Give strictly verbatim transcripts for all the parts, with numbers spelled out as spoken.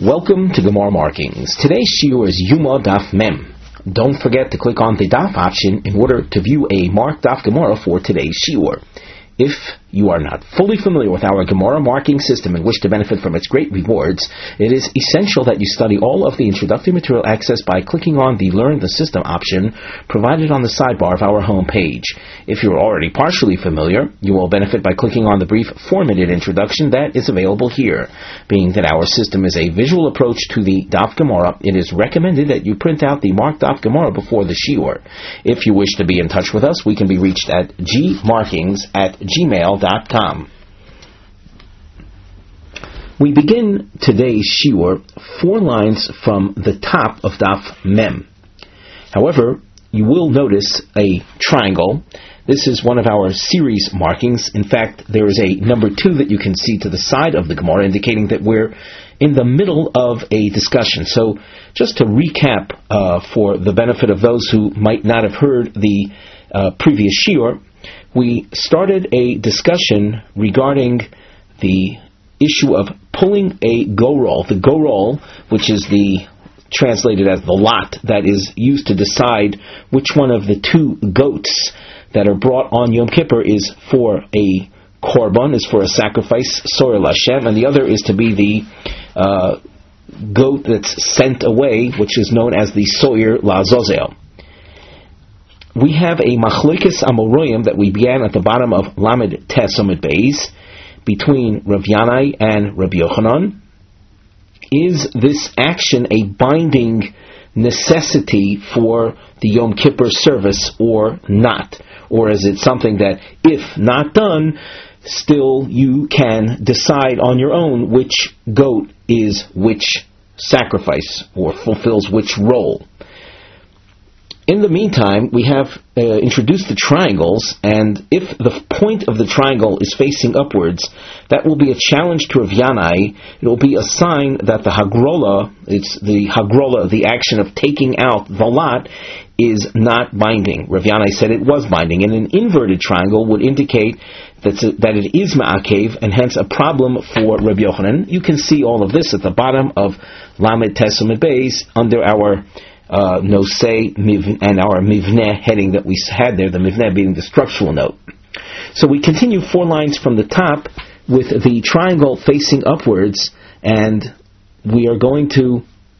Welcome to Gemara Markings. Today's shiur is Yuma Daf Mem. Don't forget to click on the Daf option in order to view a marked Daf Gemara for today's shiur. If you are not fully familiar with our Gemara marking system and wish to benefit from its great rewards, it is essential that you study all of the introductory material accessed by clicking on the Learn the System option provided on the sidebar of our home page. If you are already partially familiar, you will benefit by clicking on the brief four-minute introduction that is available here. Being that our system is a visual approach to the Daf Gemara, it is recommended that you print out the marked Daf Gemara before the shiur. If you wish to be in touch with us, we can be reached at gmarkings at gmail dot com. We begin today's shiur four lines from the top of Daf Mem. However, you will notice a triangle. This is one of our series markings. In fact, there is a number two that you can see to the side of the Gemara, indicating that we're in the middle of a discussion. So, just to recap uh, for the benefit of those who might not have heard the uh, previous shiur, we started a discussion regarding the issue of pulling a gorol. The gorol, which is the translated as the lot that is used to decide which one of the two goats that are brought on Yom Kippur is for a korban, is for a sacrifice, soyer Lashem, and the other is to be the uh, goat that's sent away, which is known as the soyer Lazozel. We have a machlokes amoroyim that we began at the bottom of Lamed Tes Amud Beis between Rav Yanai and Rabbi Yochanan. Is this action a binding necessity for the Yom Kippur service or not? Or is it something that, if not done, still you can decide on your own which goat is which sacrifice or fulfills which role? In the meantime, we have uh, introduced the triangles, and if the point of the triangle is facing upwards, that will be a challenge to Rav Yanai. It will be a sign that the hagrola, it's the hagrola, the action of taking out the lot, is not binding. Rav Yanai said it was binding, and an inverted triangle would indicate that that it is ma'akev, and hence a problem for Rabbi Yochanan. You can see all of this at the bottom of Lamed Tes Amud Beis under our Uh, nosei and our mivneh heading that we had there, the mivneh being the structural note. So we continue four lines from the top with the triangle facing upwards, and we are going to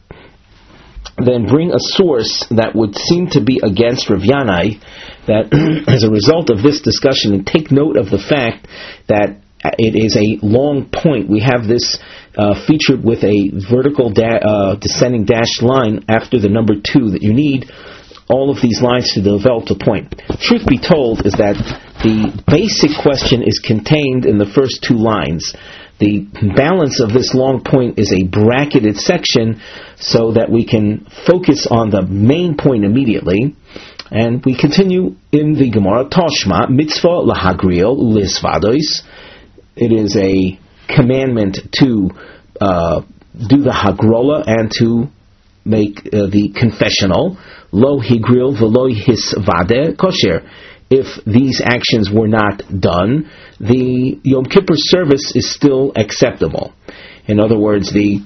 then bring a source that would seem to be against Rav Yanai, that as a result of this discussion, and take note of the fact that it is a long point. We have this uh, featured with a vertical da- uh, descending dashed line after the number two, that you need all of these lines to develop a point. Truth be told is that the basic question is contained in the first two lines. The balance of this long point is a bracketed section so that we can focus on the main point immediately. And we continue in the Gemara, Toshma, mitzvah lahagriel ulisvadois. It is a commandment to uh, do the hagrola and to make uh, the confessional. Lo higril v'lo hisvade kosher. If these actions were not done, the Yom Kippur service is still acceptable. In other words, the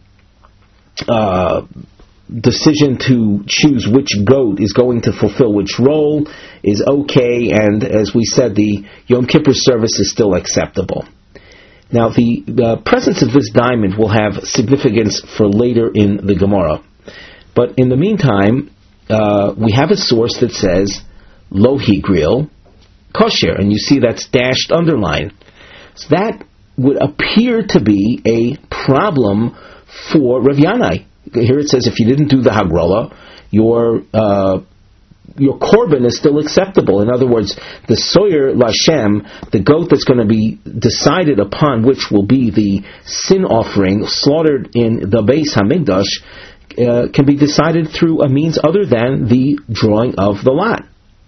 uh, decision to choose which goat is going to fulfill which role is okay, and as we said, the Yom Kippur service is still acceptable. Now, the uh, presence of this diamond will have significance for later in the Gemara. But in the meantime, uh, we have a source that says, Lo higril kosher, and you see that's dashed underline. So that would appear to be a problem for Rav Yanai. Here it says if you didn't do the hagrola, your uh, your korban is still acceptable. In other words, the soyer Lashem, the goat that's going to be decided upon, which will be the sin offering slaughtered in the Beis Hamikdash, uh, can be decided through a means other than the drawing of the lot.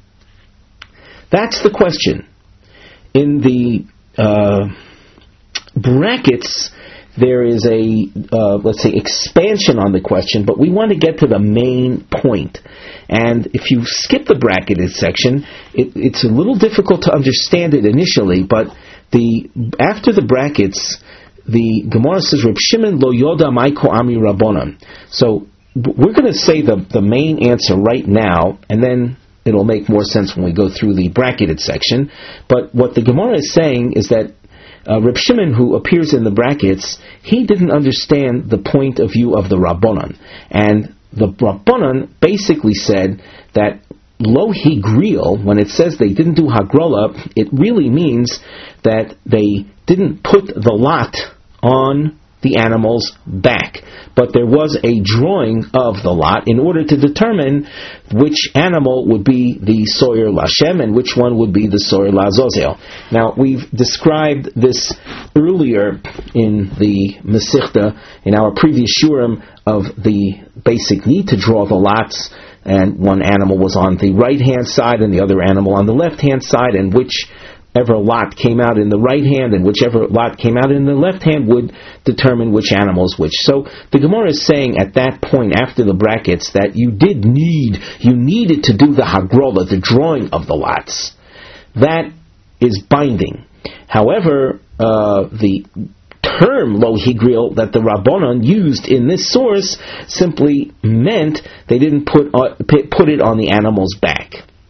That's the question. In the uh, brackets, there is a, uh, let's say, expansion on the question, but we want to get to the main point. And if you skip the bracketed section, it, it's a little difficult to understand it initially, but the after the brackets, the Gemara says, Reb Shimon lo yoda maiko ami rabbonan. So we're going to say the, the main answer right now, and then it'll make more sense when we go through the bracketed section. But what the Gemara is saying is that uh, Reb Shimon, who appears in the brackets, he didn't understand the point of view of the Rabbanan. And the Rabbanan basically said that lo higriel, when it says they didn't do hagrola, it really means that they didn't put the lot on the animal's back, but there was a drawing of the lot in order to determine which animal would be the soyer lashem and which one would be the soyer lazozel. Now, we've described this earlier in the Mesichta, in our previous shurim, of the basic need to draw the lots, and one animal was on the right-hand side and the other animal on the left-hand side, and which Whichever lot came out in the right hand and whichever lot came out in the left hand would determine which animal is which. So the Gemara is saying at that point, after the brackets, that you did need, you needed to do the hagrola, the drawing of the lots. That is binding. However, uh, the term lo higriel that the Rabbanon used in this source simply meant they didn't put uh, put it on the animal's back.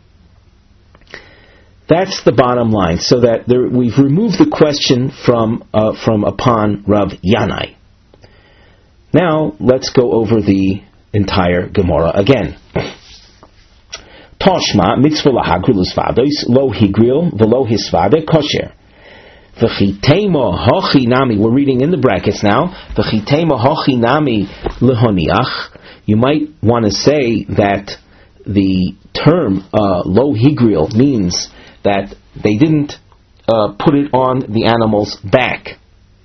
That's the bottom line. So that there, we've removed the question from uh, from upon Rav Yanai. Now let's go over the entire Gemara again. Toshma mitzvah lahagrilus vados lo higril velo hisvade kosher. V'chitema hachi nami. We're reading in the brackets now. V'chitema hachi nami lehoniach. You might want to say that the term uh, lo higril means that they didn't uh, put it on the animal's back.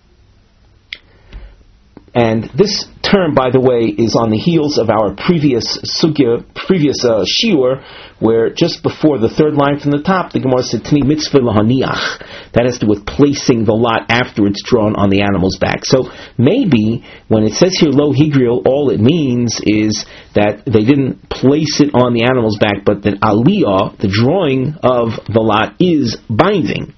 And this term, by the way, is on the heels of our previous sugya, previous uh, shiur, where just before the third line from the top, the Gemara said, Tni mitzvah lahaniach. That has to do with placing the lot after it's drawn on the animal's back. So maybe when it says here lo higriel, all it means is that they didn't place it on the animal's back, but that aliyah, the drawing of the lot, is binding.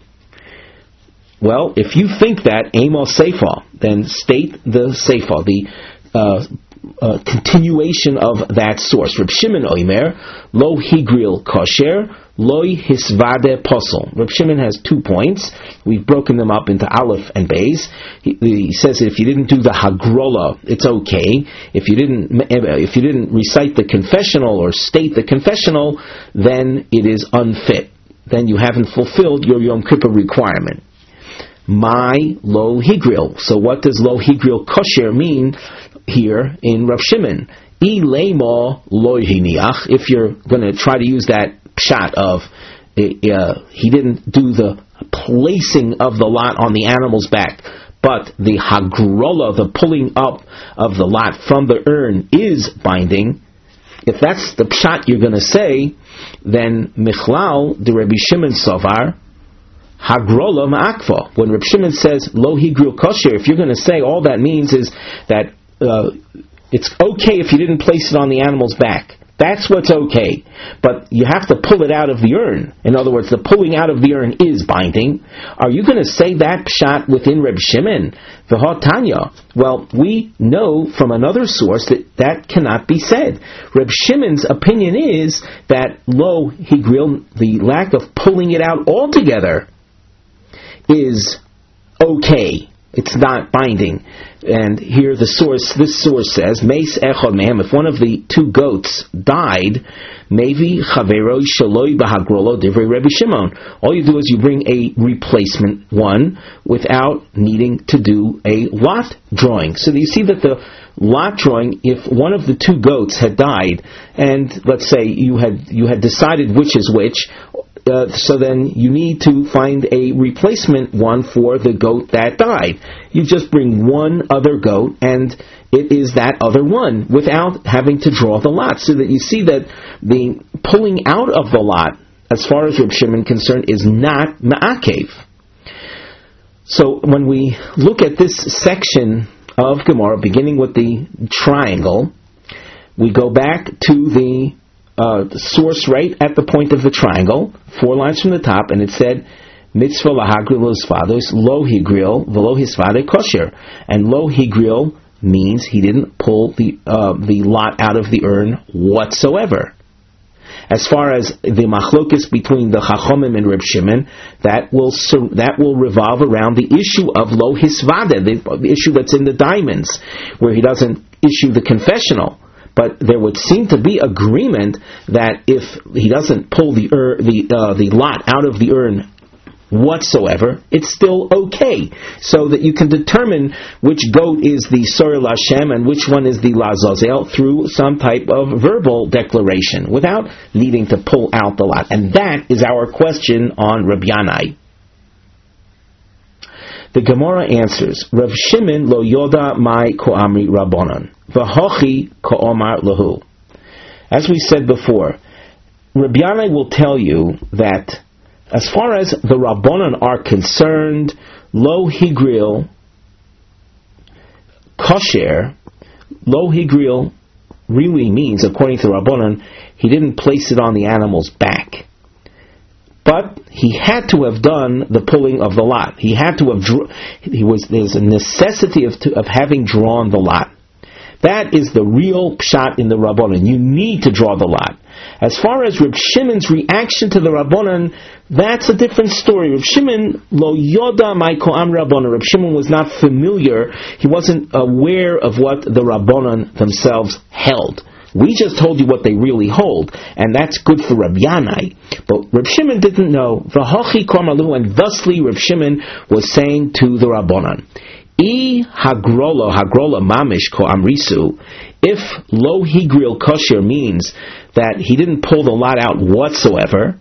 Well, if you think that, Amos Seifa, then state the Seifa, the uh, uh, continuation of that source. Reb Shimon Oimer, lo higril kosher, loi hisvade posel. Reb Shimon has two points. We've broken them up into Aleph and Beis. He, he says that if you didn't do the hagrola, it's okay. If you didn't, if you didn't recite the confessional or state the confessional, then it is unfit. Then you haven't fulfilled your Yom Kippur requirement. My lo higril. So what does lo higril kosher mean here in Rav Shimon? I lema lo hiniach. If you're going to try to use that pshat of uh, he didn't do the placing of the lot on the animal's back, but the hagrola, the pulling up of the lot from the urn, is binding. If that's the pshat you're going to say, then Michlal de Rabbi Shimon Savar hagrola ma'akva. When Reb Shimon says lo higril kosher, if you're going to say all that means is that uh, it's okay if you didn't place it on the animal's back. That's what's okay. But you have to pull it out of the urn. In other words, the pulling out of the urn is binding. Are you going to say that pshat within Reb Shimon? V'ha Tanya. Well, we know from another source that that cannot be said. Reb Shimon's opinion is that lo higril, the lack of pulling it out altogether, is okay. It's not binding. And here the source, this source says, Meis echad mehem, if one of the two goats died, Mevi chaveroi shaloi bahagrolo divrei Rebbe Shimon. All you do is you bring a replacement one without needing to do a lot drawing. So you see that the lot drawing, if one of the two goats had died, and let's say you had you had decided which is which, Uh, so then you need to find a replacement one for the goat that died. You just bring one other goat, and it is that other one, without having to draw the lot. So that you see that the pulling out of the lot, as far as Reb Shimon concerned, is not ma'akev. So when we look at this section of Gemara, beginning with the triangle, we go back to the Uh, the source right at the point of the triangle, four lines from the top, and it said, mitzvah lahagril his fathers, lo higril, velo his father kosher. And lo higril means he didn't pull the uh, the lot out of the urn whatsoever. As far as the machlokes between the Chachomim and Reb Shimon, that will that will revolve around the issue of lo hisvada, the, the issue that's in the diamonds, where he doesn't issue the confessional. But there would seem to be agreement that if he doesn't pull the ur, the uh, the lot out of the urn whatsoever, it's still okay, so that you can determine which goat is the Sorel Hashem and which one is the Lazazel through some type of verbal declaration without needing to pull out the lot. And that is our question on Rabbi Yanai. The Gemara answers, Rav Shimon lo yoda mai ko'amri rabbanon v'hochi ko'omar lahu. As we said before, Rabbi Yanai will tell you that as far as the Rabbanon are concerned, lo higril kosher, lo higril really means, according to Rabbanon, he didn't place it on the animal's back. But he had to have done the pulling of the lot. He had to have, dr- he was, there's a necessity of, to, of having drawn the lot. That is the real pshat in the Rabbanon. You need to draw the lot. As far as Reb Shimon's reaction to the Rabbanon, that's a different story. Reb Shimon lo yoda mai ko'am Rabbanon. Reb Shimon was not familiar. He wasn't aware of what the Rabbanon themselves held. We just told you what they really hold, and that's good for Reb Yanai. But Reb Shimon didn't know. V'hochi ko'amalu, and thusly Reb Shimon was saying to the Rabbanon, I hagrola, hagrola mamish ko amrisu, if lo higril kosher means that he didn't pull the lot out whatsoever,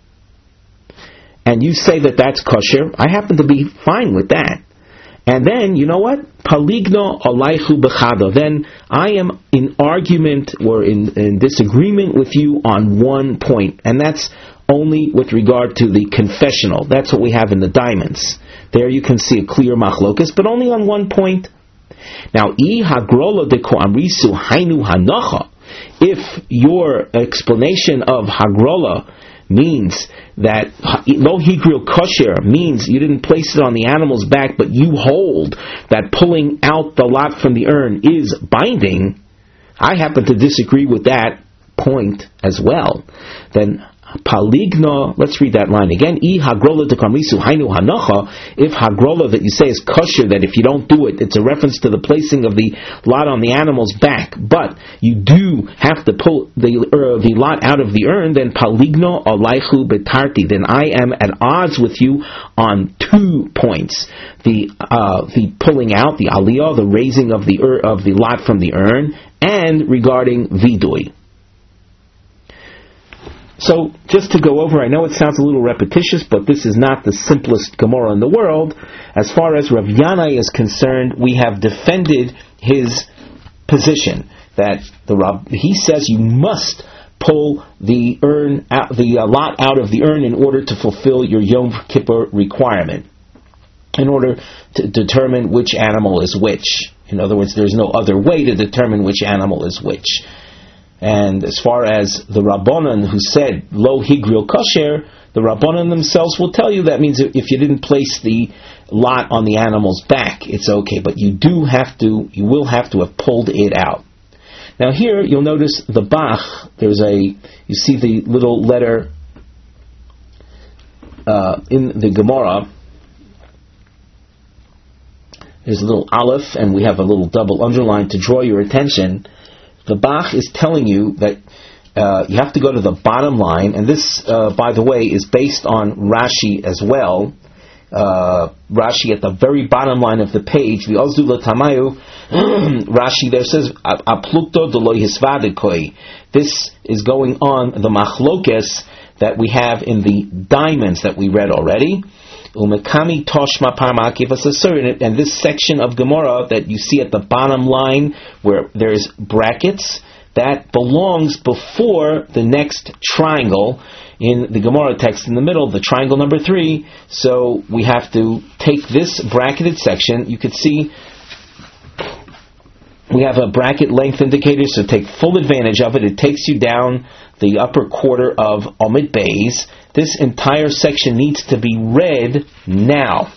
and you say that that's kosher, I happen to be fine with that. And then, you know what? Paligno alaichu bechado. Then I am in argument or in, in disagreement with you on one point, and that's only with regard to the confessional. That's what we have in the diamonds. There you can see a clear machlokas, but only on one point. Now, I hagrola de ko amrisu hainu hanacha. If your explanation of hagrola means that lo higril kosher means you didn't place it on the animal's back, but you hold that pulling out the lot from the urn is binding, I happen to disagree with that point as well. Then Paligno, let's read that line again. I hagrola de kamrisu hainu hanacha. If hagrola that you say is kosher, that if you don't do it, it's a reference to the placing of the lot on the animal's back, but you do have to pull the uh, the lot out of the urn, then paligno alaichu betarti. Then I am at odds with you on two points: the uh, the pulling out, the aliyah, the raising of the ur, of the lot from the urn, and regarding vidui. So, just to go over, I know it sounds a little repetitious, but this is not the simplest Gemara in the world. As far as Rav Yanai is concerned, we have defended his position that the Rab, he says you must pull the urn out, the uh, lot out of the urn in order to fulfill your Yom Kippur requirement, in order to determine which animal is which. In other words, there's no other way to determine which animal is which. And as far as the Rabbanon who said lo higril kosher, the Rabbanon themselves will tell you that means if you didn't place the lot on the animal's back, it's okay. But you do have to, you will have to have pulled it out. Now here you'll notice the Bach. There's a, you see the little letter uh, in the Gemara. There's a little aleph, and we have a little double underline to draw your attention. The Bach is telling you that uh, you have to go to the bottom line, and this, uh, by the way, is based on Rashi as well. Uh, Rashi at the very bottom line of the page, the Ozula Tamayu, Rashi there says, Aplukto deloy hisvadikoi. This is going on the machlokes that we have in the diamonds that we read already. Umekami toshma parma kivasasurin, and this section of Gemara that you see at the bottom line where there's brackets, that belongs before the next triangle in the Gemara text in the middle, the triangle number three. So we have to take this bracketed section. You could see We have a bracket length indicator, so take full advantage of it. It takes you down the upper quarter of Omid Beis. This entire section needs to be read now.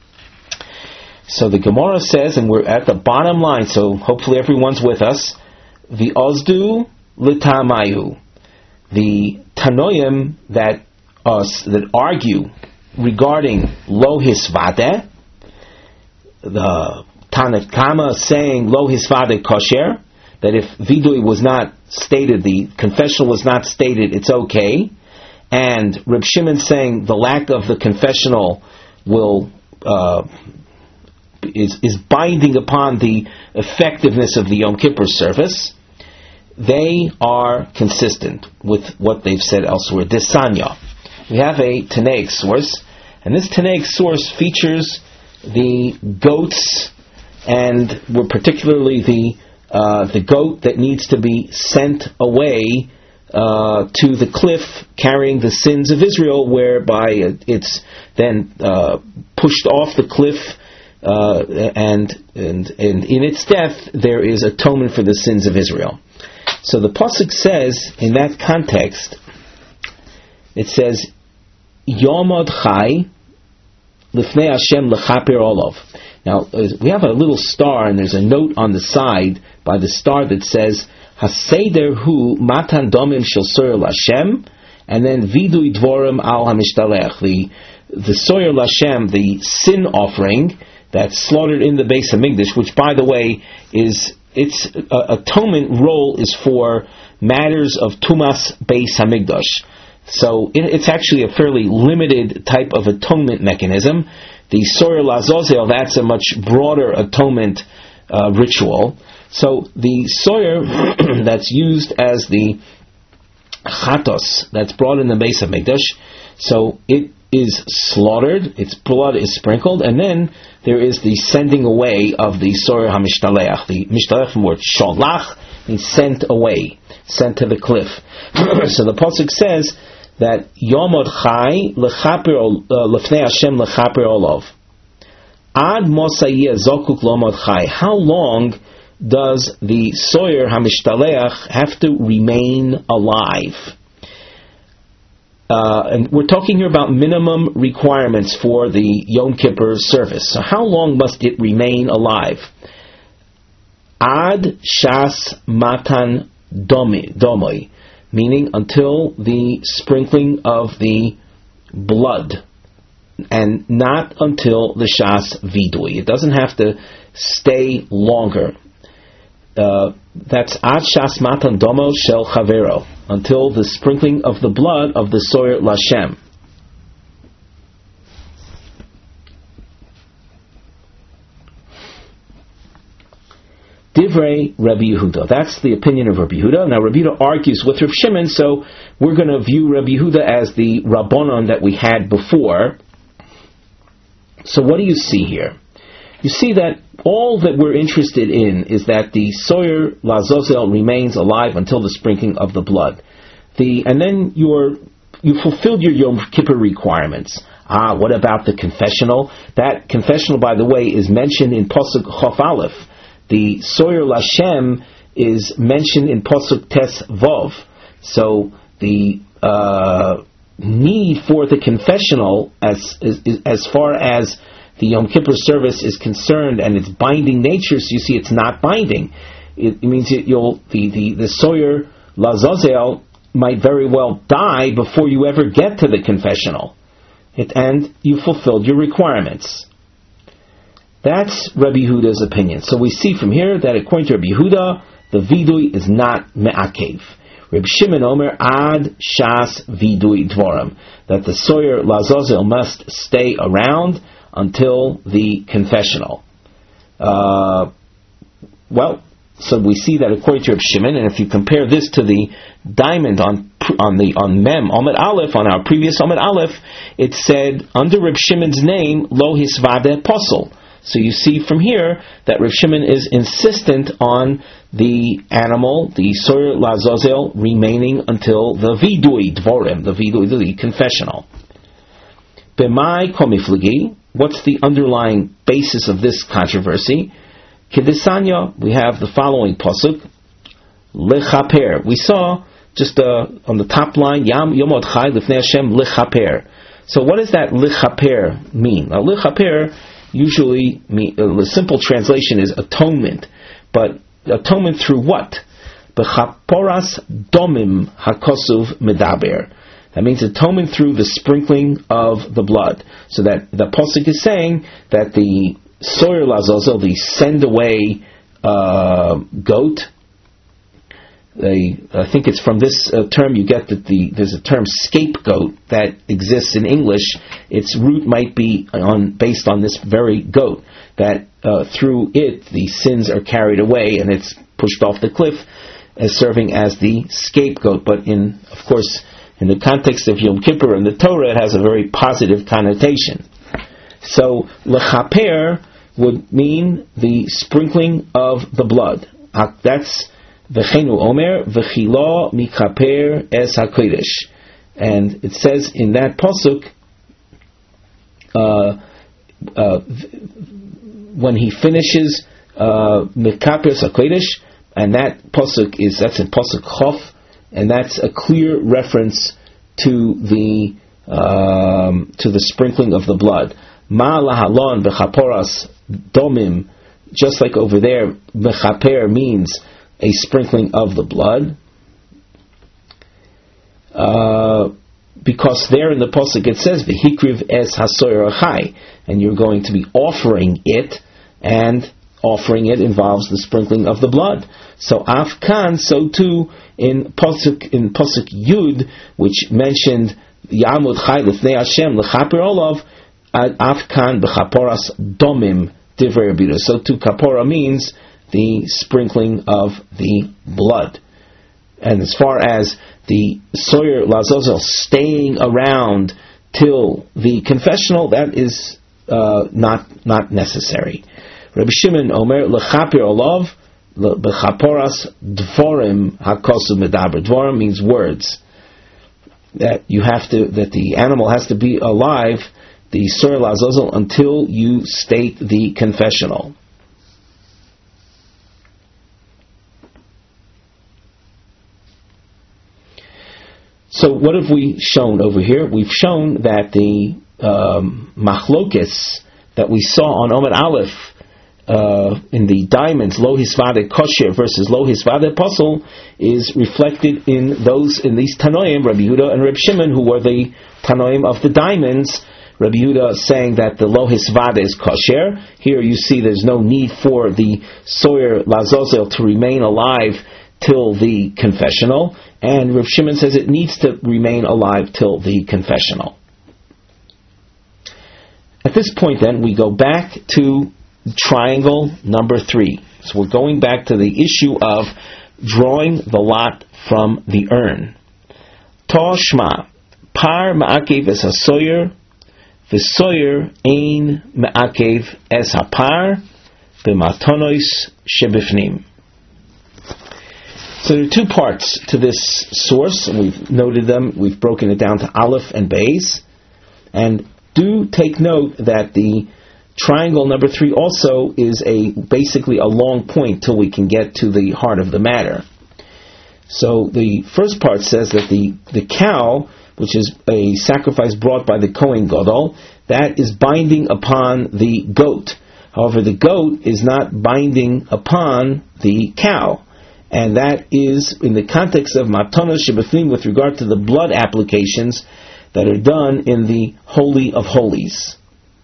So the Gemara says, and we're at the bottom line, so hopefully everyone's with us, the Ozdu L'Tamayu. The Tanoim that us that argue regarding Lo Hisvadeh, the Tanat Kama saying Lo Hisvadeh Kosher, that if Vidui was not stated, the confessional was not stated, it's okay. And Reb Shimon saying the lack of the confessional will uh, is is binding upon the effectiveness of the Yom Kippur service. They are consistent with what they've said elsewhere. Desanya. We have a Tanaic source, and this Tanaic source features the goats, and we're particularly the uh, the goat that needs to be sent away uh, to the cliff carrying the sins of Israel, whereby it's then uh, pushed off the cliff, uh, and, and and in its death there is atonement for the sins of Israel. So the pasuk says in that context, it says Yomod Chai Lifnei Hashem Lechaper Olav. Now we have a little star, and there's a note on the side by the star that says Haseder Hu Matan Domim Shel Soyer Lashem, and then Vidui Dvorim Al Hamishtalech. The the Soyer Lashem, the sin offering that's slaughtered in the Beis Hamikdash, which by the way is its uh, atonement role is for matters of Tumas Beis Hamikdash. So it, it's actually a fairly limited type of atonement mechanism. The Soyer Lazozel, that's a much broader atonement uh, ritual. So the Soyer that's used as the Chatos, that's brought in the Beis Hamikdash, so it is slaughtered, its blood is sprinkled, and then there is the sending away of the Soyer HaMishtaleach. The Mishtalech from word Sholach means sent away, sent to the cliff. So the pasuk says that Yomod Chai Lefnei Hashem Lechaper Olav. Ad Mosayeh Zokuk Lomod Chai. How long does the Soyer HaMishtaleach have to remain alive? Uh, and we're talking here about minimum requirements for the Yom Kippur service. So how long must it remain alive? Ad Shas Matan Domoi, meaning until the sprinkling of the blood, and not until the Shas Vidui. It doesn't have to stay longer. Uh, that's Ad Shas Matan Domo Shel Chavero, until the sprinkling of the blood of the Soyer Lashem. Divrei Rabbi Yehuda. That's the opinion of Rabbi Yehuda. Now Rabbi Yehuda argues with Rav Shimon, so we're going to view Rabbi Yehuda as the Rabbanon that we had before. So what do you see here? You see that all that we're interested in is that the Soyer Lazozel remains alive until the sprinkling of the blood. The and then you're you fulfilled your Yom Kippur requirements. Ah, what about the confessional? That confessional, by the way, is mentioned in Pasuk Chof Aleph. The Soyer Lashem is mentioned in Pasuk Tes Vov. So the uh, need for the confessional, as, as as far as the Yom Kippur service is concerned, and its binding nature, so you see it's not binding. It, it means it, you'll the the the Soyer Lazozel might very well die before you ever get to the confessional, it, and you fulfilled your requirements. That's Rabbi Yehuda's opinion. So we see from here that according to Rabbi Yehuda, the vidui is not me'akev. Rabbi Shimon Omer ad shas vidui dvorim, that the Soyer Lazozel must stay around until the confessional. Uh, well, so we see that according to Rabbi Shimon, and if you compare this to the diamond on on the on Mem Amud Aleph, on our previous Amud Aleph, it said under Rabbi Shimon's name Lo Hisvadeh Posel. So you see from here that Rav Shimon is insistent on the animal, the Soyer Lazozel, remaining until the Vidui Dvorim, the Vidui, the confessional. B'mai komifligi, what's the underlying basis of this controversy? Kedesanya, we have the following pasuk, lechaper. We saw just uh, on the top line, Yam Yomod Chai Lifnei Hashem lechaper. So what does that lechaper mean? Now, lechaper usually mean, uh, the simple translation is atonement, but atonement through what? Bechaporas domim hakosuv medaber. That means atonement through the sprinkling of the blood. So that the pasuk is saying that the soyer lazozel, the send away uh, goat, they, I think it's from this uh, term you get that the there's a term scapegoat that exists in English. Its root might be on based on this very goat, that uh, through it the sins are carried away and it's pushed off the cliff, as serving as the scapegoat. But in, of course, in the context of Yom Kippur and the Torah, it has a very positive connotation. So lechaper would mean the sprinkling of the blood. That's V'chenu Omer v'chilo mikaper es hakodesh, and it says in that pasuk, uh, uh, when he finishes mikaper es hakodesh, and that pasuk is that's in pasuk Chof, and that's a clear reference to the um, to the sprinkling of the blood. Ma lahalon b'chaporas domim, just like over there, mechaper means a sprinkling of the blood, uh, because there in the pasuk it says v'hikriv es hasoyer achai, and you're going to be offering it, and offering it involves the sprinkling of the blood. So afkan, so too in pasuk in pasuk Yud, which mentioned Yamud Chai Lifnei Hashem lechaper olav, afkan b'chaporas domim divrei Rabbi. So too kapora means the sprinkling of the blood. And as far as the soyer lazozel staying around till the confessional, that is uh, not not necessary. Rabbi Shimon Omer lechaper olav bechaporas dvorim hakosu medaber. Dvorim means words. That you have to, that the animal has to be alive, the soyer lazozel, until you state the confessional. So what have we shown over here? We've shown that the um, machlokes that we saw on Omid Aleph uh, in the diamonds, lo hisvade kosher versus lo hisvade pasul, is reflected in those in these Tanoim, Rabbi Yehuda and Rabbi Shimon, who were the Tanoim of the diamonds. Rabbi Yehuda saying that the lo hisvade is kosher. Here you see there's no need for the soyer lazozel to remain alive till the confessional, and Rav Shimon says it needs to remain alive till the confessional. At this point then, we go back to triangle number three. So we're going back to the issue of drawing the lot from the urn. Toshma, par ma'akev es hasoyer, v'soyer ein ma'akev es hapar, b'matonos shebifnim. So there are two parts to this source, and we've noted them, we've broken it down to Aleph and Beis. And do take note that the triangle number three also is a basically a long point till we can get to the heart of the matter. So the first part says that the, the cow, which is a sacrifice brought by the Kohen Gadol, that is binding upon the goat. However, the goat is not binding upon the cow. And that is in the context of Matanos Shebefnim with regard to the blood applications that are done in the Holy of Holies.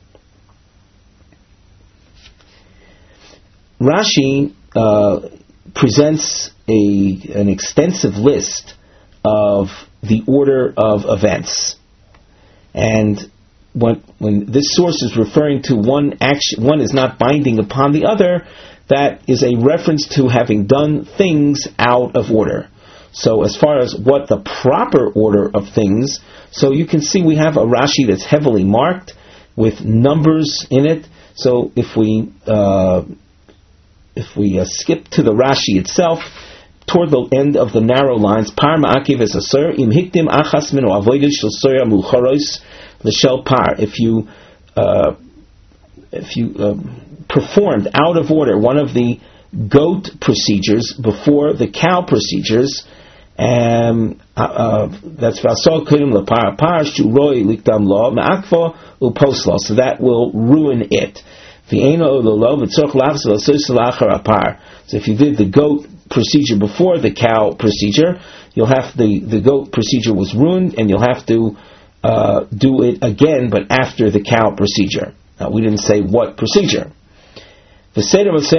Rashi uh, presents a, an extensive list of the order of events. And when, when this source is referring to one action, one is not binding upon the other, that is a reference to having done things out of order. So as far as what the proper order of things, so you can see we have a Rashi that's heavily marked with numbers in it. So if we uh, if we uh, skip to the Rashi itself, toward the end of the narrow lines, par ma'akiv es asur im hiktim achas minu avodah shel soya mucharos l'shel par. If you uh, if you um, performed out of order one of the goat procedures before the cow procedures, um, uh, uh, that's Vasol Kudim Lapar Par Shuroi Likdam Law Ma'akva Uposla, so that will ruin it. So if you did the goat procedure before the cow procedure, you'll have the, the goat procedure was ruined, and you'll have to uh, do it again, but after the cow procedure. Now, we didn't say what procedure. This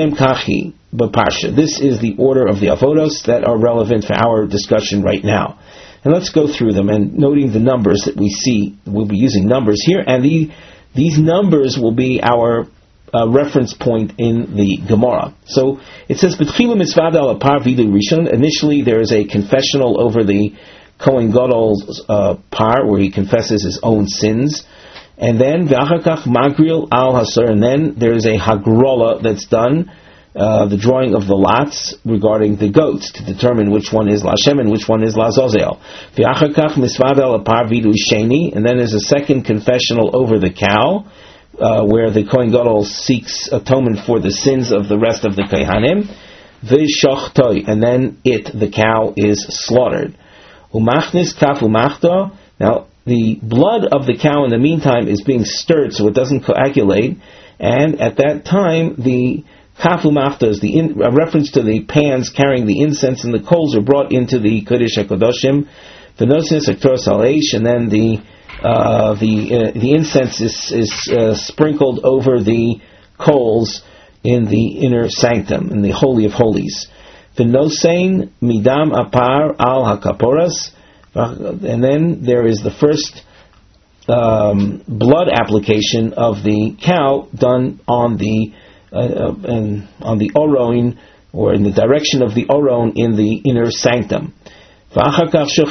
is the order of the avodos that are relevant for our discussion right now. And let's go through them, and noting the numbers that we see. We'll be using numbers here, and the, these numbers will be our uh, reference point in the Gemara. So it says, initially there is a confessional over the Kohen Gadol's uh, par, where he confesses his own sins. And then magril al hasar, and then there is a hagrola that's done, uh, the drawing of the lots regarding the goats to determine which one is Lashem and which one is Lazazel. And then there's a second confessional over the cow, uh, where the Kohen Gadol seeks atonement for the sins of the rest of the Kohanim. And then it, the cow, is slaughtered. Umachnis kaf umachta. Now, the blood of the cow in the meantime is being stirred so it doesn't coagulate, and at that time the kafu maftas, the in, a reference to the pans carrying the incense and the coals, are brought into the Kodesh HaKadoshim, the nosis aktoros aleish, and then the uh, the uh, the incense is, is uh, sprinkled over the coals in the inner sanctum, in the Holy of Holies. The nosein midam apar al hakaporas. And then there is the first um, blood application of the cow done on the uh, uh, and on the Oron, or in the direction of the Oron in the inner sanctum. And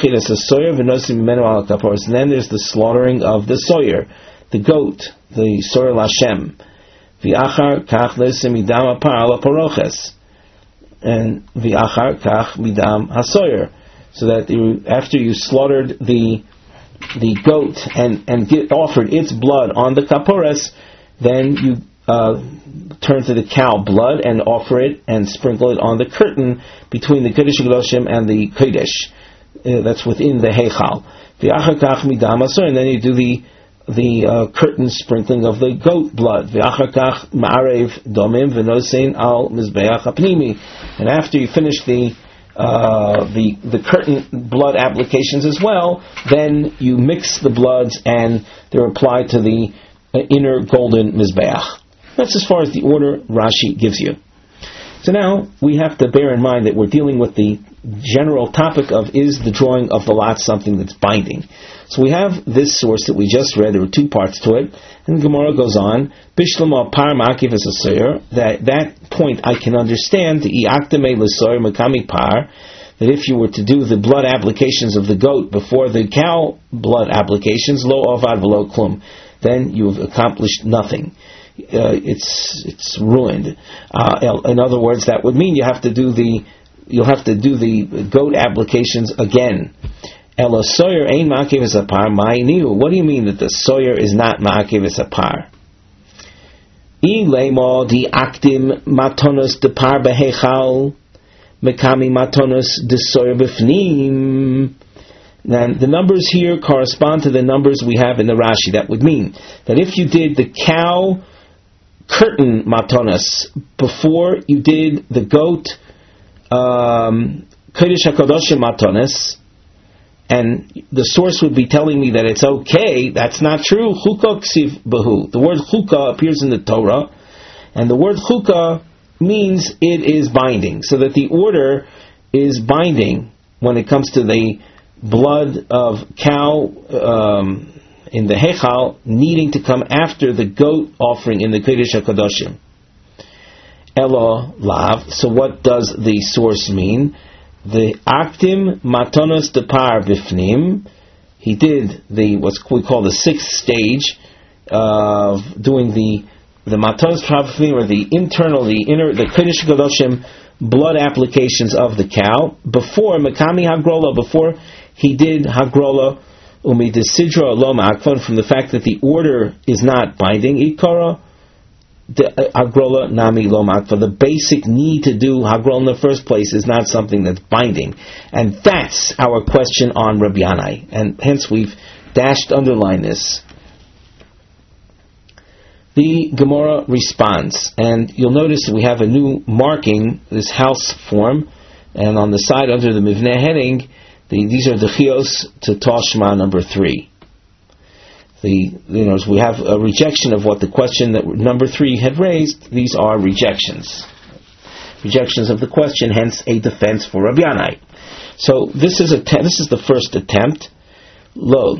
then there's the slaughtering of the soyer, the goat, the soyer Lashem. And v'achar kach midam hasoyer. So that you, after you slaughtered the the goat and, and get offered its blood on the kaporas, then you uh, turn to the cow blood and offer it and sprinkle it on the curtain between the Kodesh HaKadoshim and the Kodesh. Uh, that's within the Heichal. And then you do the the uh, curtain sprinkling of the goat blood. And after you finish the Uh, the the curtain blood applications as well, then you mix the bloods and they're applied to the uh, inner golden mizbeach. That's as far as the order Rashi gives you. So now we have to bear in mind that we're dealing with the general topic of, is the drawing of the lot something that's binding? So we have this source that we just read. There were two parts to it, and the Gemara goes on, Bishlama par makiv as a soyer, that that point I can understand, the iaktame l'soyer makami par, that if you were to do the blood applications of the goat before the cow blood applications, lo avad v'lo klum, then you've accomplished nothing. Uh, it's it's ruined. Uh, in other words, that would mean you have to do the you'll have to do the goat applications again. Elo soyer ain ma'akev esapar ma'iniu. What do you mean that the soyer is not ma'akev esapar? I lemo di aktim matonos de par behechal mekami matonos de soyer b'fnim. Now, the numbers here correspond to the numbers we have in the Rashi. That would mean that if you did the cow curtain matonos before you did the goat um, Kodesh HaKadoshim matonos, and the source would be telling me that it's okay, that's not true. Chukah ksiv behu. The word chukah appears in the Torah, and the word chukah means it is binding, so that the order is binding when it comes to the blood of cow um, in the Heichal needing to come after the goat offering in the Kodesh HaKadoshim. Elo lav. So what does the source mean? The aktim matonos depar bifnim. He did the what we call the sixth stage of doing the the matonos bifnim, or the internal, the inner, the Kodesh HaKadoshim blood applications of the cow before Makami Hagrola, before he did Hagrola, Umidesidra Loma Akfon, from the fact that the order is not binding, Ikara the hagrola nami lo makfa. The basic need to do hagrola in the first place is not something that's binding, and that's our question on Rabbi Yanai, and hence we've dashed underline this. The Gemara responds, and you'll notice that we have a new marking, this house form, and on the side under the Mivneh heading, the, these are the Chios to Toshma number three. The, you know, we have a rejection of what the question that number three had raised. These are rejections. Rejections of the question, hence a defense for Rabbi Yanai. So this is a te- this is the first attempt. Lo,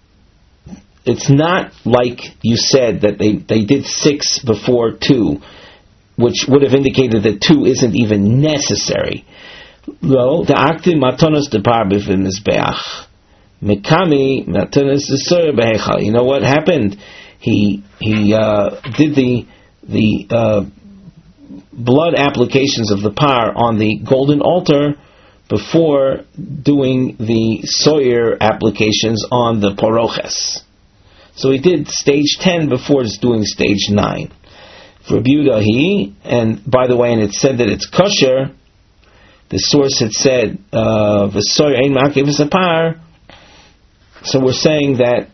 it's not like you said that they, they did six before two, which would have indicated that two isn't even necessary. Lo, the active matonos de par b'mizbeach. Mekami matonos de sur behechal. You know what happened? He he uh, did the the uh, blood applications of the par on the golden altar before doing the soyer applications on the poroches. So he did stage ten before doing stage nine. For Rabbi Yehuda, he, and by the way, and it said that it's kosher. The source had said, uh, "V'soyer ein ma'akev v'sapar." So we're saying that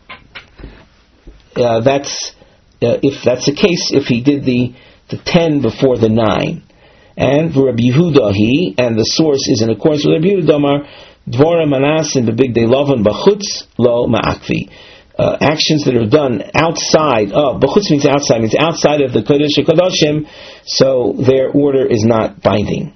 uh, that's uh, if that's the case, if he did the the ten before the nine, and for Rabbi Yehuda, he, and the source is in accordance with Rabbi Yehuda, Damar Dvora Manasin b'bigdei Lavan b'chutz lo ma'akvi. Uh, actions that are done outside of, b'chutz means outside, means outside of the Kodesh HaKadoshim, so their order is not binding.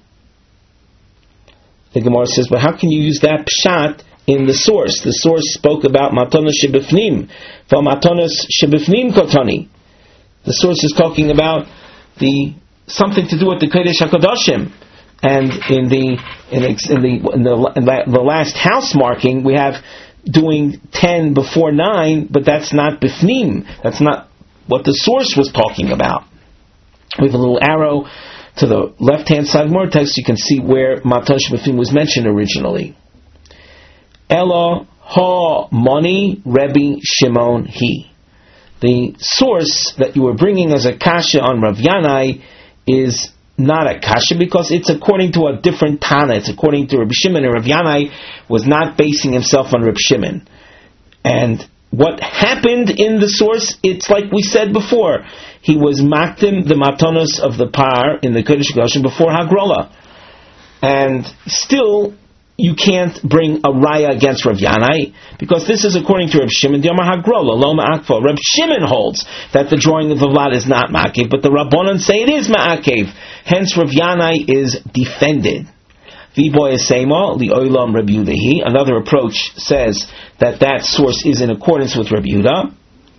The Gemara says, but how can you use that pshat in the source? The source spoke about matonos shebifnim, for matonos shebifnim kotani. The source is talking about the something to do with the Kodesh HaKadoshim. And in the in, in the in the, in the last house marking, we have doing ten before nine, but that's not bifnim. That's not what the source was talking about. We have a little arrow to the left-hand side of more text. You can see where matonos bifnim was mentioned originally. Elo ha moni Rebbe Shimon he. The source that you were bringing as a kasha on Rav Yanai is not a kasha because it's according to a different Tana. It's according to Rabbi Shimon, and Rav Yanai was not basing himself on Rabbi Shimon. And what happened in the source, it's like we said before. He was maktim the matonos of the par in the Kodesh HaKadoshim before Hagrola. And still, you can't bring a raya against Rav Yanai, because this is according to Rav Shimon, Diamar Hagrola, Lo Ma'akfa. Rav Shimon holds that the drawing of the vlad is not Ma'akev, but the Rabbanan say it is Ma'akev. Hence Rav Yanai is defended. V'boy Esema, Li Oilam Rabbi Yehuda. Another approach says that that source is in accordance with Rabbi Yehuda.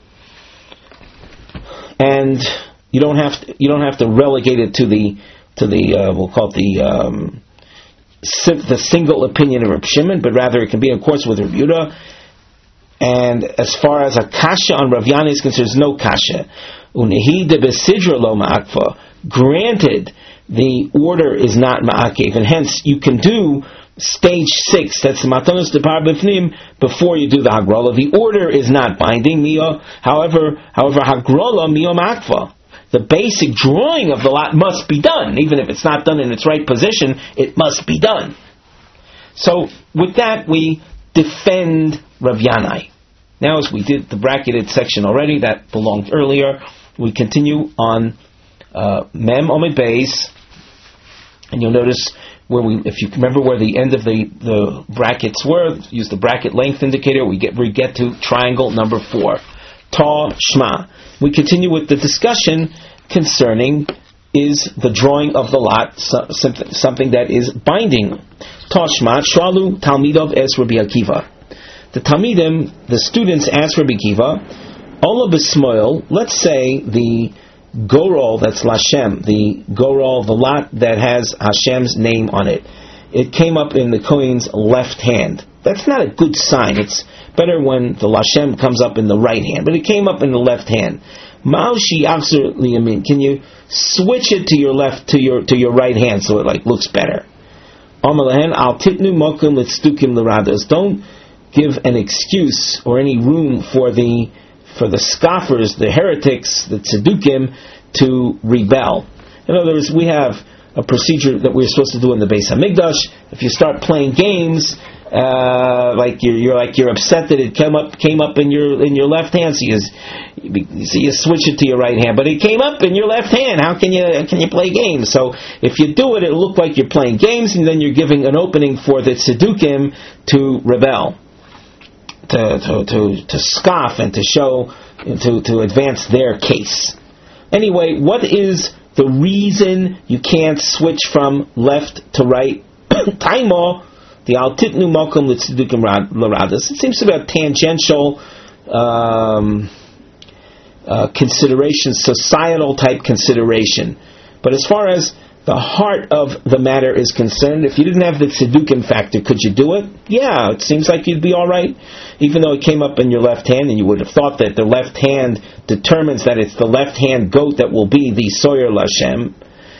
And you don't have to, you don't have to relegate it to the, to the, uh, we'll call it the, um, the single opinion of Reb Shimon, but rather it can be in accordance with Reb Yehuda. And as far as a kasha on Rav Yanai is concerned, there's no kasha. Unehi de besidra lo ma'akfa. Granted, the order is not ma'akev, and hence you can do stage six, that's the matonos de par b'fnim, before you do the hagrola. The order is not binding. Mio, however, however hagrola mio ma'akfa. The basic drawing of the lot must be done. Even if it's not done in its right position, it must be done. So, with that, we defend Rav Yanai. Now, as we did the bracketed section already, that belonged earlier, we continue on uh, Mem Omid Beis, and you'll notice where we, if you remember where the end of the, the brackets were, use the bracket length indicator, we get we get to triangle number four. Ta Shma. We continue with the discussion concerning is the drawing of the lot something, something that is binding. Ta Shma Shalu Talmidov es Rabbi Akiva. The Talmidim, the students ask Rabbi Akiva, Ola B'Smoil, let's say the Gorol that's Lashem, the Gorol, the lot that has Hashem's name on it. It came up in the Kohen's left hand. That's not a good sign. It's better when the Lashem comes up in the right hand, but it came up in the left hand. Ma'oshi Aksur Liyamin. Can you switch it to your left, to your to your right hand, so it like looks better? Amalahen al titnu mokum litstukim l'rados. Don't give an excuse or any room for the for the scoffers, the heretics, the tzedukim, to rebel. In other words, we have a procedure that we're supposed to do in the Beis Hamikdash. If you start playing games, uh, like you're, you're like you're upset that it came up came up in your in your left hand, so you, so you switch it to your right hand. But it came up in your left hand. How can you can you play games? So if you do it, it'll look like you're playing games, and then you're giving an opening for the tzedukim to rebel, to to to, to scoff and to show to to advance their case. Anyway, what is the reason you can't switch from left to right? Taimo, the al titnu makom l'tzedukim l'rados. It seems to be a tangential um, uh, consideration, societal type consideration. But as far as the heart of the matter is concerned, if you didn't have the tzedukim factor, could you do it? Yeah, it seems like you'd be all right, even though it came up in your left hand, and you would have thought that the left hand determines that it's the left hand goat that will be the soyer l'Hashem.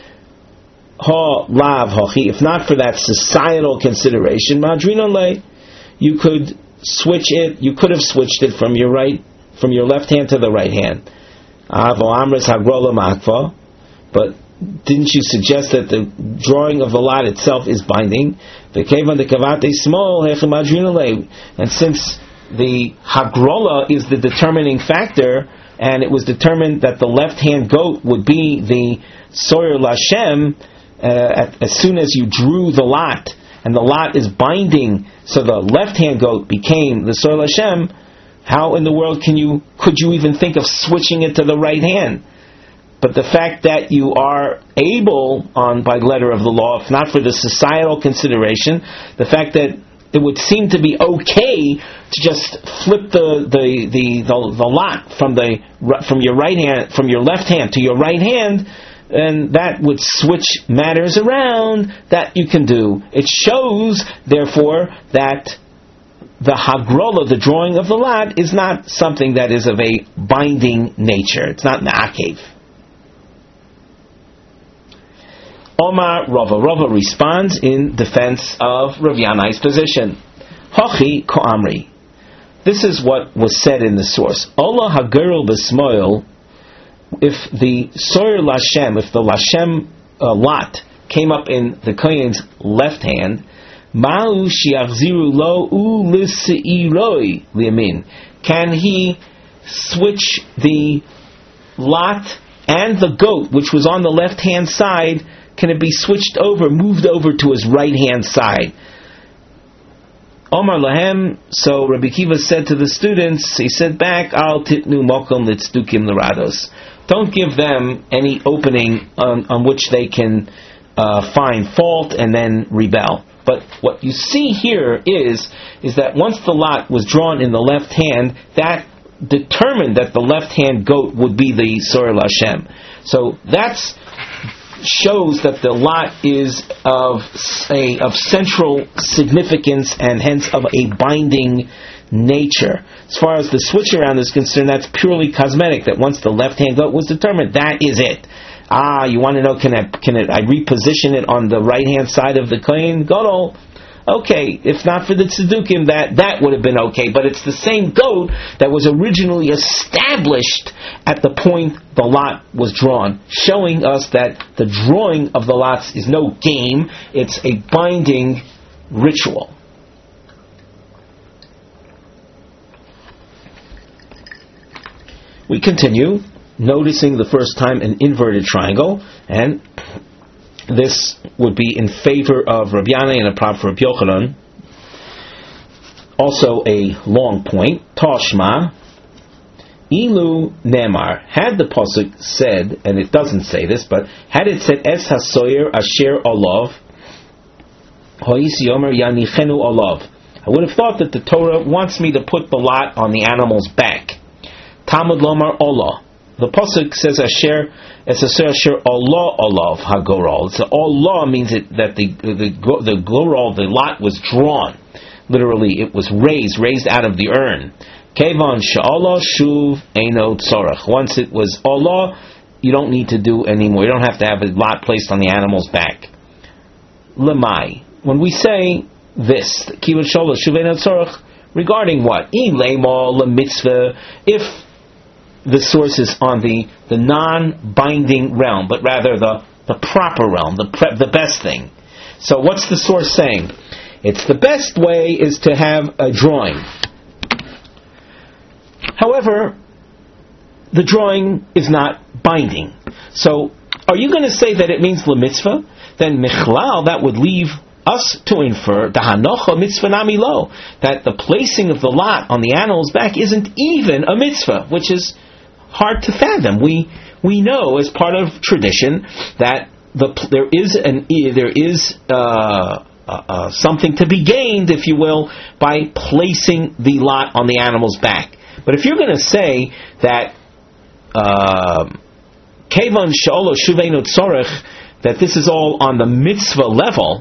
Ha lav hachi. If not for that societal consideration, madrinon le, you could switch it. You could have switched it from your right, from your left hand to the right hand. Avo amres hagrola makva, but didn't you suggest that the drawing of the lot itself is binding? The kevan de kavate small hechimadrinale, and since the hagrola is the determining factor, and it was determined that the left-hand goat would be the soyer l'Hashem, uh, as soon as you drew the lot, and the lot is binding, so the left-hand goat became the soyer l'Hashem. How in the world can you could you even think of switching it to the right hand? But the fact that you are able, on by letter of the law, if not for the societal consideration, the fact that it would seem to be okay to just flip the the, the, the, the lot from the from your right hand from your left hand to your right hand, and that would switch matters around, that you can do. It shows, therefore, that the hagrola, the drawing of the lot, is not something that is of a binding nature. It's not na'akev. Omar Rava. Rava responds in defense of Rav Yanai's position. Hachi ko'amri. This is what was said in the source. Ola hagerul b'smoil. If the soyer l'Hashem, if the l'Hashem uh, lot came up in the kohen's left hand, ma'u shiachziru lo u'lisiroi liyamin. Can he switch the lot and the goat, which was on the left hand side? Can it be switched over, moved over to his right-hand side? Omar Lahem, so Rabbi Kiva said to the students, he said back, Al titnu mokom litzdukim l'rados. Don't give them any opening on, on which they can uh, find fault and then rebel. But what you see here is, is that once the lot was drawn in the left hand, that determined that the left-hand goat would be the soyer l'Hashem. So that's shows that the lot is of a of central significance and hence of a binding nature. As far as the switch around is concerned, that's purely cosmetic. That once the left hand goat was determined, that is it. Ah, you want to know, can I can it I reposition it on the right hand side of the kohen gadol? Okay, if not for the tzedukim, that, that would have been okay. But it's the same goat that was originally established at the point the lot was drawn, showing us that the drawing of the lots is no game, it's a binding ritual. We continue, noticing the first time an inverted triangle, and this would be in favor of Rabbi Yanai and a problem for Rabbi Yochanan. Also a long point. Toshma, Ilu Nemar. Had the pasuk said, and it doesn't say this, but had it said Es hasoyer asher olav, hois yomer yanichenu olav, I would have thought that the Torah wants me to put the lot on the animal's back. Talmud lomar olah. The pasuk says asher es asher Allah olav hagorol. So Allah means it, that the the the gorol, the lot, was drawn. Literally, it was raised, raised out of the urn. Kevon she'Allah shuv eino tzorach. Once it was Allah, you don't need to do anymore. You don't have to have a lot placed on the animal's back. Lemai. When we say this, kivon she'Allah shuv eino tzorach, regarding what? If the source is on the, the non-binding realm, but rather the, the proper realm, the pre- the best thing. So what's the source saying? It's the best way is to have a drawing. However, the drawing is not binding. So, are you going to say that it means l'mitzvah? Then michlal, that would leave us to infer the hanocha mitzvah nami lo, that the placing of the lot on the animal's back isn't even a mitzvah, which is hard to fathom. We we know as part of tradition that the there is an there is uh, uh, uh, something to be gained, if you will, by placing the lot on the animal's back. But if you're going to say that Kevan she'olo shuveinu tzorech, that this is all on the mitzvah level,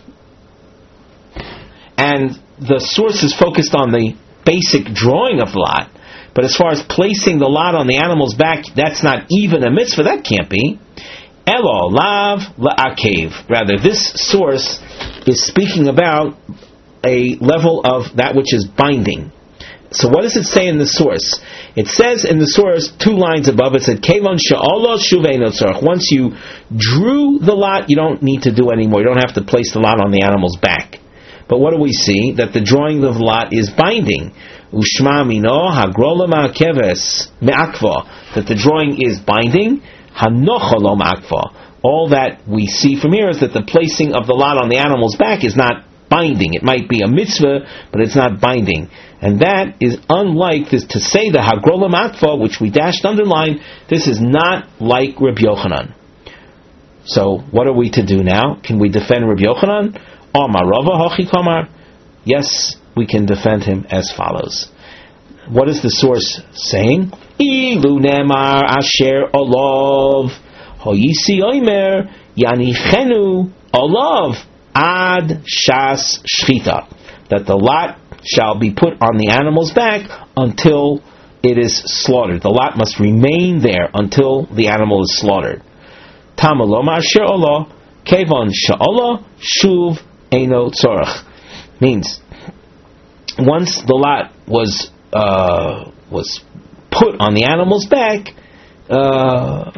and the source is focused on the basic drawing of the lot, but as far as placing the lot on the animal's back, that's not even a mitzvah, that can't be. Elo lav la'akev. Rather, this source is speaking about a level of that which is binding. So what does it say in the source? It says in the source, two lines above, it said, Kevon she'olo shuveinu tzorech. Once you drew the lot, you don't need to do anymore. You don't have to place the lot on the animal's back. But what do we see? That the drawing of the lot is binding. Ushma mino hagrola ma'akeves me'akva. That the drawing is binding. Hanocha lo ma'akva. All that we see from here is that the placing of the lot on the animal's back is not binding. It might be a mitzvah, but it's not binding. And that is unlike this to say the Hagrola Matva, which we dashed underline. This is not like Rabbi Yochanan. So what are we to do now? Can we defend Rabbi Yochanan? Amarava Hachi Kamar? Yes, we can defend him as follows. What is the source saying? Ilu Nemar Asher Olav Hoyisi Oimer Yanichenu Olav Ad Shas Shchita. That the lot shall be put on the animal's back until it is slaughtered. The lot must remain there until the animal is slaughtered. Tamaloma asher olah kevon sha'olah shuv eino tzorach. Means once the lot was uh, was put on the animal's back, uh,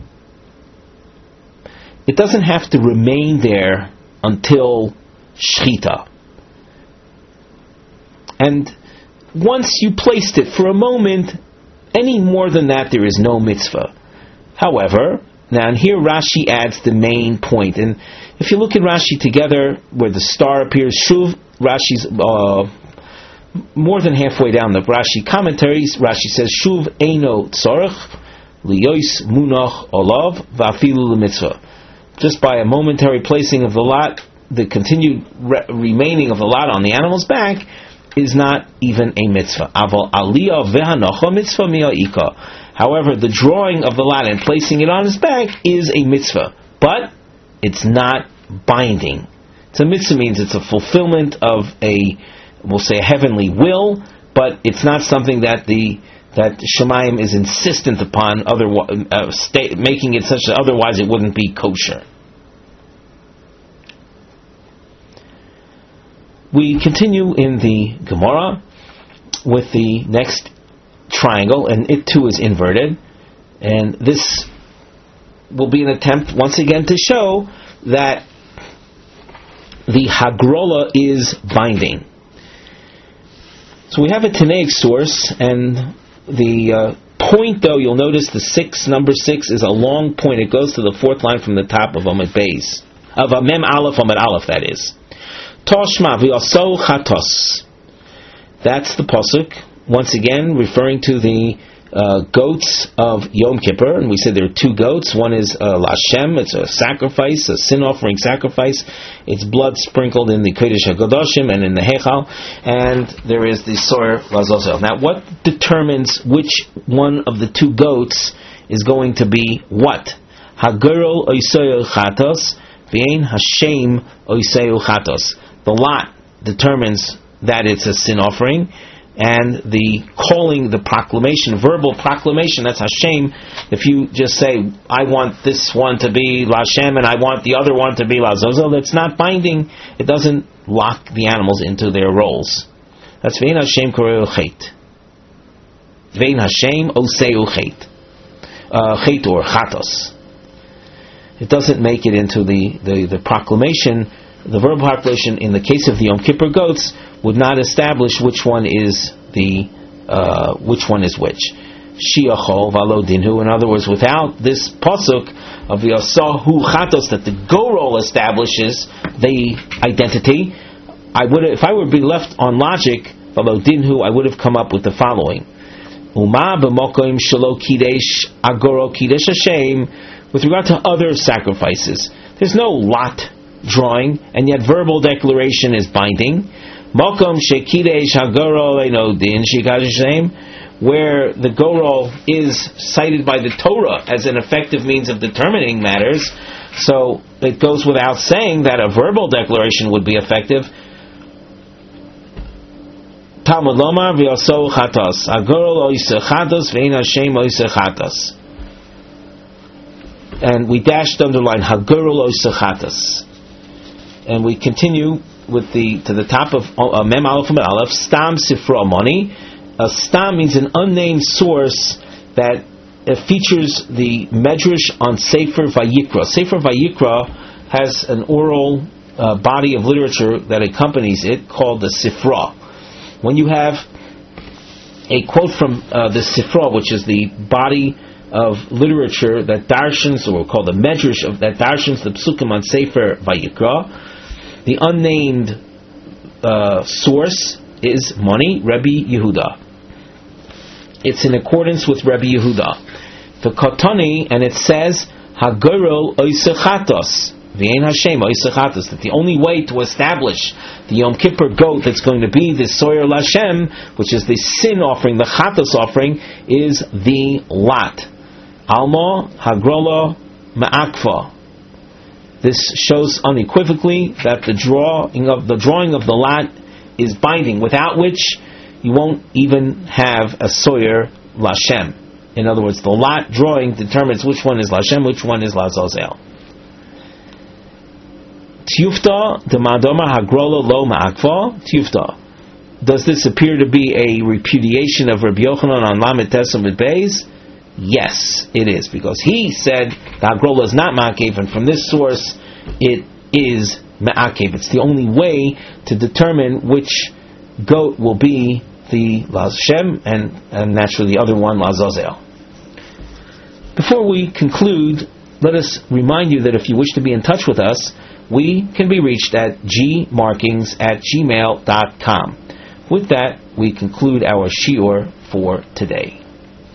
it doesn't have to remain there until shchita. And once you placed it for a moment, any more than that, there is no mitzvah. However, now and here Rashi adds the main point. And if you look at Rashi together, where the star appears, Shuv, Rashi's uh, more than halfway down the Rashi commentaries, Rashi says, Shuv eino tzorech, liyois munach olav, va'afilu l'mitzvah. Just by a momentary placing of the lot, the continued re- remaining of the lot on the animal's back is not even a mitzvah. Aval aliyah v'hanocha mitzvah mi'a'ika. However, the drawing of the lot and placing it on his back is a mitzvah, but it's not binding. So mitzvah means it's a fulfillment of a, we'll say, a heavenly will, but it's not something that the that Shemayim is insistent upon, other uh, sta- making it such that otherwise it wouldn't be kosher. We continue in the Gemara with the next triangle, and it too is inverted. And this will be an attempt once again to show that the Hagrola is binding. So we have a Tanaic source, and the uh, point, though, you'll notice the six, number six, is a long point. It goes to the fourth line from the top of Amud Beis, of a Mem Aleph, Amud Aleph, that is. Toshma v'yaso chatos. That's the pasuk. Once again, referring to the uh, goats of Yom Kippur, and we said there are two goats. One is uh, Lashem. It's a sacrifice, a sin offering sacrifice. Its blood sprinkled in the Kodesh HaGadoshim and in the Heichal, and there is the Sor Lazozel. Now, what determines which one of the two goats is going to be what? Hagurul oiseu chatos v'ein Hashem oiseu chatos. The lot determines that it's a sin offering, and the calling, the proclamation, verbal proclamation, that's Hashem. If you just say, I want this one to be Lashem and I want the other one to be Lazozel, that's not binding. It doesn't lock the animals into their roles. That's Ve'en Hashem Koreu Chet. vein Hashem oseu chet, chet or chatos. It doesn't make it into the, the, the proclamation. The verbal proclamation in the case of the Yom Kippur goats would not establish which one is the uh, which one is which. Shiachol valo dinhu. In other words, without this pasuk of the asahu chatos that the gorol establishes the identity, I would, if I would be left on logic, valo dinhu, I would have come up with the following: Uma b'mokim shelo kidesh agoro kidesh Hashem. With regard to other sacrifices, there's no lot drawing, and yet verbal declaration is binding. Mokom shekidesh hagoro leino din shikadosh Hashem, where the gorol is cited by the Torah as an effective means of determining matters, so it goes without saying that a verbal declaration would be effective. Talmud lomar v'yoso chatos hagorol oiseh chatos ve'ein Hashem oiseh chatos. And we dashed underline Hagurul Oisachatas. And we continue with the to the top of uh, Mem Aleph and Aleph. Stam Sifra Moni. A stam means an unnamed source that uh, features the Medrash on Sefer Vayikra. Sefer Vayikra has an oral uh, body of literature that accompanies it called the Sifra. When you have a quote from uh, the Sifra, which is the body of literature that darshans, or called the medrash of that darshans the psukim on Sefer Vayikra, the unnamed uh, source is Moni, Rebbe Yehuda. It's in accordance with Rebbe Yehuda. The Katani, and it says Hagorol Oisechatos, V'ein Hashem Oisechatos, that the only way to establish the Yom Kippur goat that's going to be the Soyer Lashem, which is the sin offering, the Chatos offering, is the lot. Alma Hagrola Ma'akfa. This shows unequivocally that the drawing of the drawing of the lot is binding, without which you won't even have a Soyer Lashem. In other words, the lot drawing determines which one is Lashem, which one is Lazazel. Tiyufta de Madoma Hagrola Lo Ma'akfa. Tiyufta. Does this appear to be a repudiation of Rabbi Yochanan on Lamed Tesam with Beis? Yes, it is, because he said the Hagrola is not Ma'akev, and from this source it is Ma'akev. It's the only way to determine which goat will be the Lashem, and, and naturally the other one, Lazazel. Before we conclude, let us remind you that if you wish to be in touch with us, we can be reached at gmarkings at gmail dot com. With that, we conclude our shiur for today.